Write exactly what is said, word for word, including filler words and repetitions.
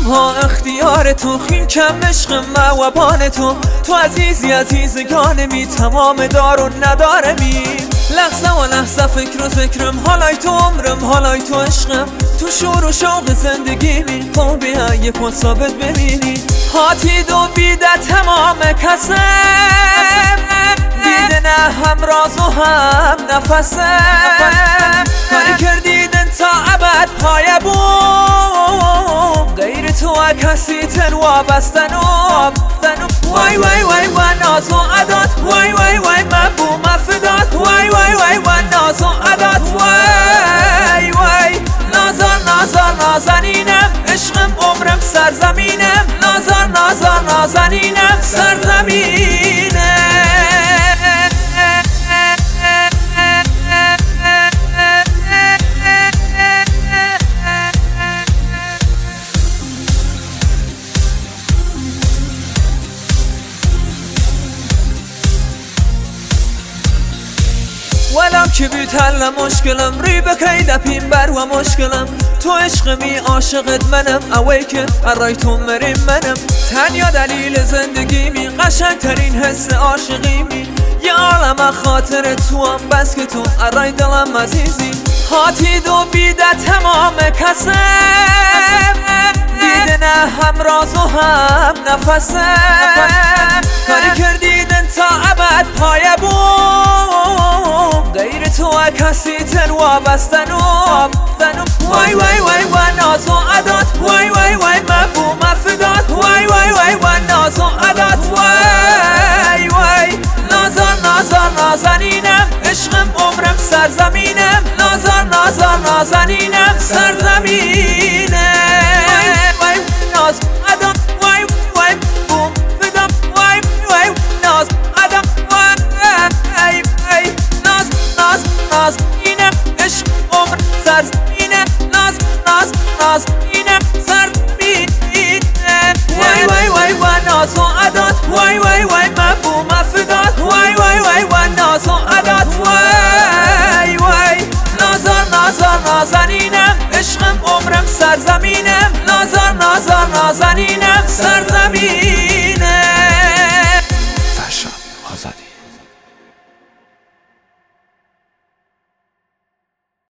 ها اختیار تو، خین کم عشق موابان تو. تو عزیزی عزیزگان می، تمام دار و نداره می. لحظه و لحظه فکر و ذکرم، حالای تو عمرم، حالای تو عشقم. تو شور و شوق زندگی می، خب بیا یک پا ثابت ببینی. هاتی دو بیده تمام کسم، دیده نه هم راز و هم نفسم. کاری کردیدن تا ابد پایه بوم، غیر تو کسی تن وابستنم. وای وای وای و ناز و عدات، وای وای وای من بوم افدات. وای وای وای و ناز و عدات، وای وای نازار نازار نازنینم، عشقم عمرم سرزمینم. نازار نازار نازنینم، سرزمینم. ولم که بیتل مشکلم، ری بکی دپیم بر و مشکلم. تو عشق می عاشقت منم، اوی که ارای تو مریم منم. تنیا دلیل زندگی می، قشنگ ترین حس عاشقی می. یه عالم خاطر تو هم، بس که تو ارای دلم عزیزی. هاتی دو بیده تمام کسم، دیده نه هم راز و هم نفسم. کاری کردیدن تا ابد پایه بوم، غیر تو کسی تن وابستنم. وای وای وای و ناز و عدات، وای وای وای من بوم افدات. وای وای وای و ناز و عدات، وای وای نازار نازار نازنینم، عشقم عمرم سرزمینم. نازار نازار نازنینم، سرزمینم. وای ناز عدات، وای وای بوم فدات. وای وای ناز عدات، وای وای ناز ناز نازنینم، عشق عمر سرزمینم. ناز ناز نازنینم، سرزمینم. وای وای وای و ناز و عدات، وای وای وای من بوم افدات. وای وای وای و ناز و عدات، وای وای نازار نازار نازنینم، عشقم عمرم سرزمینم. نازار نازار نازنینم، سرزمینم.